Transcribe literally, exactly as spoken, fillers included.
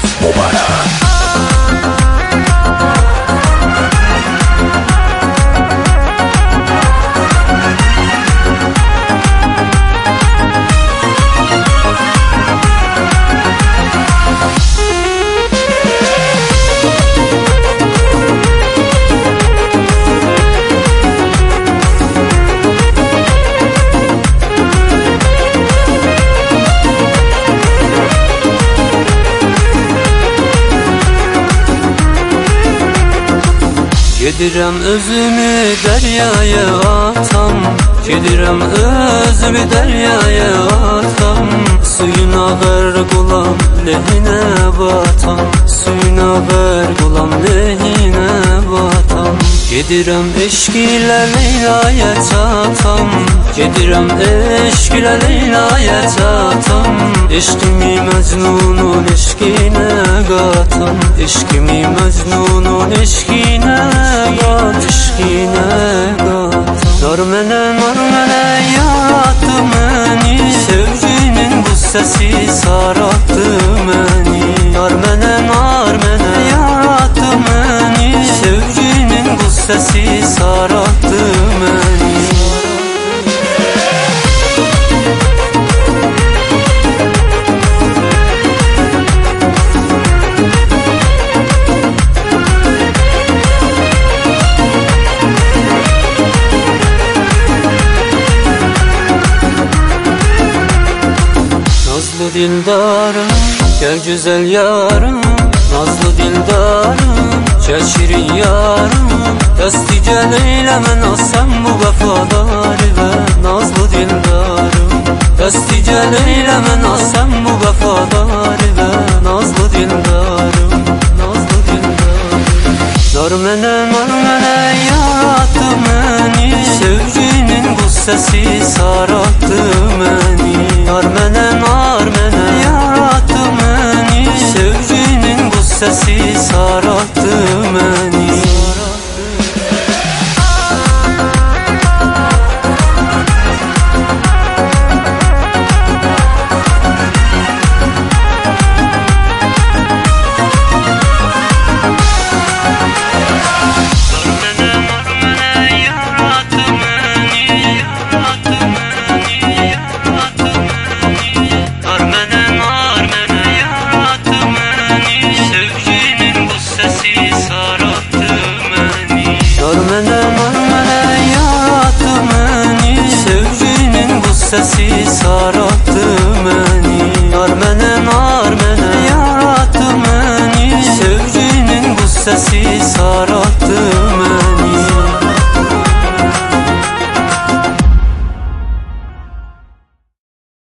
Gedirem özümü deryaya atam, gedirem özümü deryaya atam. Suyuna ver gulam lehine batam, suyuna ver gulam lehine batam. Gedirem eşk ile Leyla'ya çatam, gedirem eşk ile Leyla'ya çatam. Eşkimi Mecnun'un eşkine qatam, eşkimi Mecnun'un eşkine qat, eşkine qat. Dar mənə, nar mənə yaratdı məni, sevginin bu səsi saraltdı məni. Dar mənə, nar mənə yaratdı məni, sevginin bu səsi saraltdı məni. Nazlı dildarım, gel güzel yarım, nazlı dildarım, gel şirin yarım. Desti gel eylemə nasem bu vəfadarı və nazlı dildarım. Desti gel eylemə nasem bu vəfadarı və nazlı dildarım, nazlı dildarım. Dar mənə, nar mənə yaratdı məni, sevginin bu səsi saraltdı məni. Dar mənə, nar mənə yaratdı məni, sevginin bu səsi saraltdı məni. Dar mənə, nar mənə yaratdı məni, sevginin bu səsi